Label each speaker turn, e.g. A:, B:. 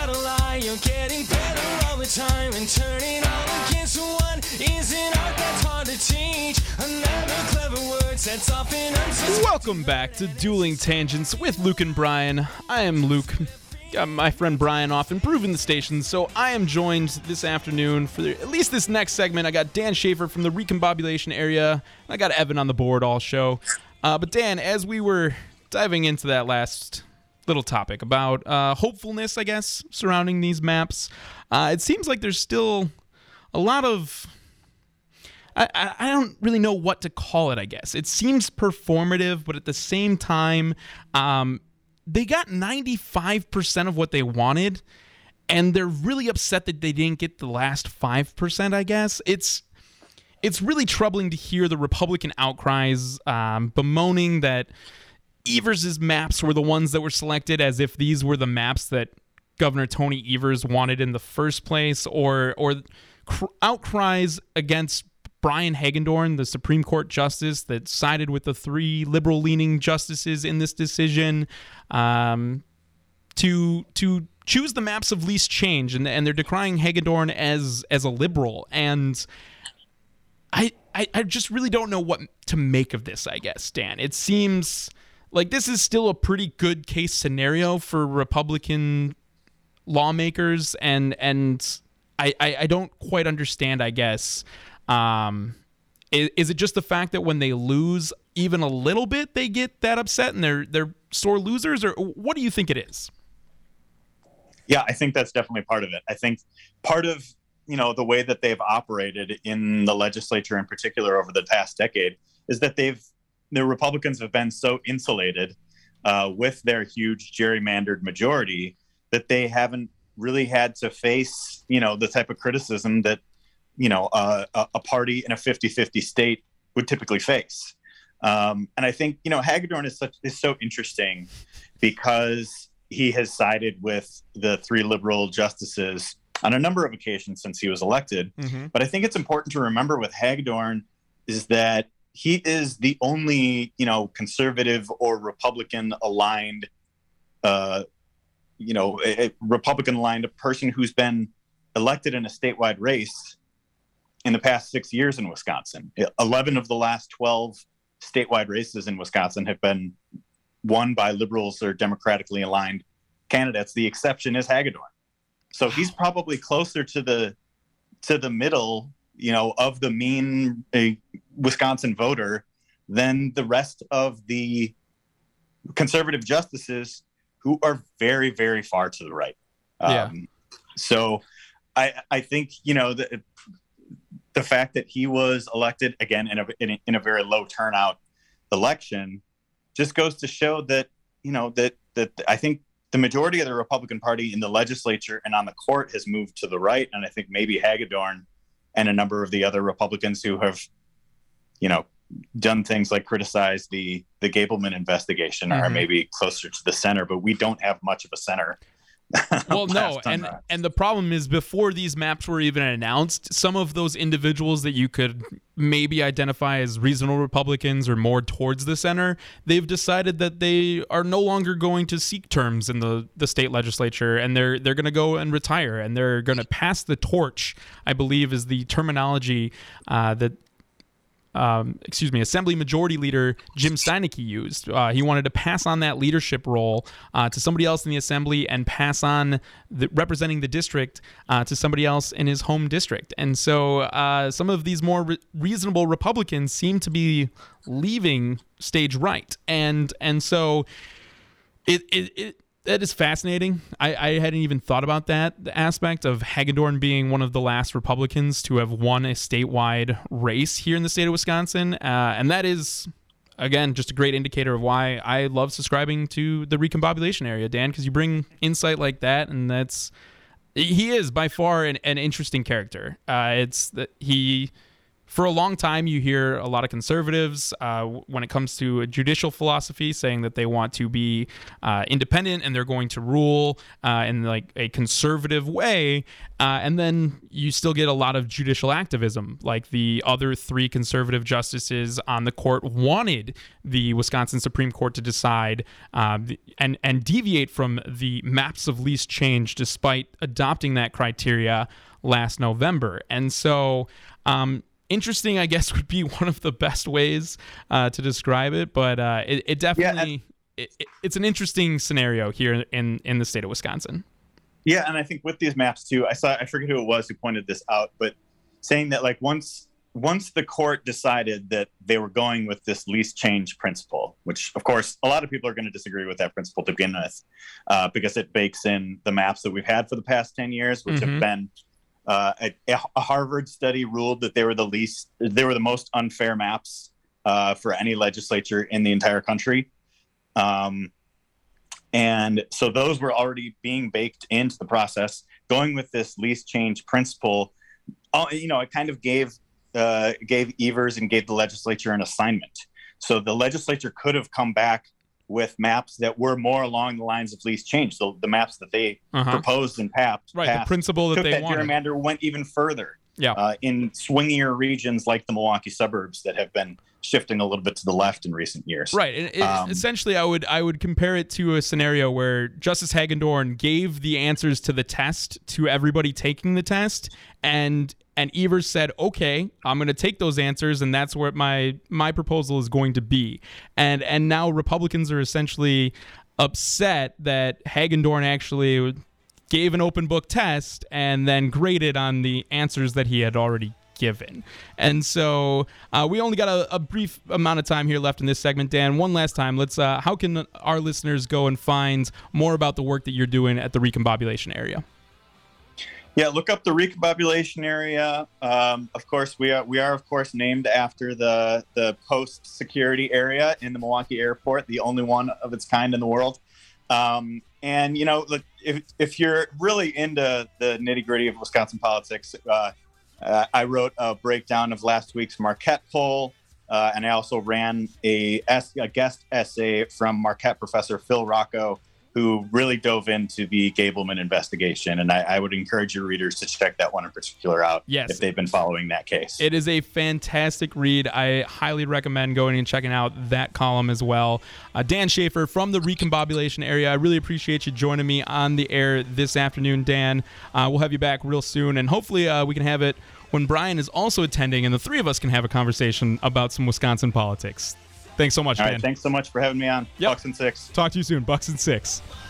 A: not a lie. You're getting better all the time, and turning all against one is an art that's hard to teach. Another clever word sets off an unsuspecting.
B: Welcome back to Dueling Tangents with Luke and Brian. I am Luke. Got my friend Brian off improving the station, so I am joined this afternoon for at least this next segment. I got Dan Schaefer from the Recombobulation area, and I got Evan on the board all show. But Dan, as we were diving into that last little topic about hopefulness, I guess, surrounding these maps, it seems like there's still a lot of... I don't really know what to call it, I guess. It seems performative, but at the same time... they got 95% of what they wanted, and they're really upset that they didn't get the last 5%, I guess. It's really troubling to hear the Republican outcries bemoaning that Evers' maps were the ones that were selected as if these were the maps that Governor Tony Evers wanted in the first place, or outcries against Brian Hagedorn, the Supreme Court justice that sided with the three liberal-leaning justices in this decision, to choose the maps of least change, and they're decrying Hagedorn as a liberal. And I just really don't know what to make of this, I guess, Dan. It seems like this is still a pretty good case scenario for Republican lawmakers, and I don't quite understand, I guess. Is it just the fact that when they lose even a little bit, they get that upset and they're sore losers, or what do you think it is?
C: Yeah, I think that's definitely part of it. I think part of, the way that they've operated in the legislature in particular over the past decade is that the Republicans have been so insulated with their huge gerrymandered majority that they haven't really had to face, the type of criticism that a party in a 50-50 state would typically face. And I think, Hagedorn is so interesting because he has sided with the three liberal justices on a number of occasions since he was elected. Mm-hmm. But I think it's important to remember with Hagedorn is that he is the only, conservative or Republican aligned, a Republican aligned person who's been elected in a statewide race in the past 6 years in Wisconsin. 11 of the last 12 statewide races in Wisconsin have been won by liberals or democratically aligned candidates. The exception is Hagedorn. So he's probably closer to the middle, of the mean Wisconsin voter than the rest of the conservative justices who are very, very far to the right. So I think, the fact that he was elected again in a very low turnout election just goes to show that that I think the majority of the Republican Party in the legislature and on the court has moved to the right, and I think maybe Hagedorn and a number of the other Republicans who have done things like criticize the Gableman investigation are maybe closer to the center, but we don't have much of a center.
B: Well, no, and the problem is before these maps were even announced, some of those individuals that you could maybe identify as reasonable Republicans or more towards the center, they've decided that they are no longer going to seek terms in the state legislature, and they're going to go and retire, and they're going to pass the torch, I believe is the terminology that Assembly Majority Leader Jim Steineke used. He wanted to pass on that leadership role to somebody else in the Assembly and pass on representing the district to somebody else in his home district. And so some of these more reasonable Republicans seem to be leaving stage right. And so that is fascinating. I hadn't even thought about that, the aspect of Hagedorn being one of the last Republicans to have won a statewide race here in the state of Wisconsin. And that is, again, just a great indicator of why I love subscribing to the Recombobulation area, Dan, because you bring insight like that, and he is by far an interesting character. It's that he For a long time, you hear a lot of conservatives when it comes to a judicial philosophy saying that they want to be independent and they're going to rule in like a conservative way. And then you still get a lot of judicial activism. Like the other 3 conservative justices on the court wanted the Wisconsin Supreme Court to decide and deviate from the maps of least change despite adopting that criteria last November. And so interesting, I guess, would be one of the best ways to describe it, but it definitely it's an interesting scenario here in the state of Wisconsin.
C: Yeah, and I think with these maps too, I forget who it was who pointed this out, but saying that like once the court decided that they were going with this least change principle, which of course a lot of people are going to disagree with that principle to begin with, because it bakes in the maps that we've had for the past 10 years, which have been a Harvard study ruled that they were the most unfair maps for any legislature in the entire country. And so those were already being baked into the process. Going with this least change principle, it kind of gave Evers and gave the legislature an assignment. So the legislature could have come back with maps that were more along the lines of least change. So the maps that they proposed and passed,
B: the principle that they wanted.
C: Gerrymander went even further.
B: Yeah.
C: In swingier regions like the Milwaukee suburbs that have been shifting a little bit to the left in recent years.
B: Right. Essentially, I would compare it to a scenario where Justice Hagedorn gave the answers to the test to everybody taking the test, and Evers said, "Okay, I'm going to take those answers, and that's where my proposal is going to be." And now Republicans are essentially upset that Hagedorn actually gave an open book test and then graded on the answers that he had already given. And so we only got a brief amount of time here left in this segment. Dan, one last time, let's how can our listeners go and find more about the work that you're doing at the recombobulation area?
C: Yeah, look up the recombobulation area. Of course, we are of course named after the post security area in the Milwaukee airport, the only one of its kind in the world. And look, if you're really into the nitty gritty of Wisconsin politics, I wrote a breakdown of last week's Marquette poll, and I also ran a guest essay from Marquette professor Phil Rocco, who really dove into the Gableman investigation. And I would encourage your readers to check that one in particular out if they've been following that case.
B: It is a fantastic read. I highly recommend going and checking out that column as well. Dan Schaefer from the recombobulation area, I really appreciate you joining me on the air this afternoon, Dan. We'll have you back real soon, and hopefully we can have it when Brian is also attending, and the 3 of us can have a conversation about some Wisconsin politics. Thanks so much, Dan.
C: All right, thanks so much for having me on.
B: Yep.
C: Bucks and 6.
B: Talk to you soon. Bucks and 6.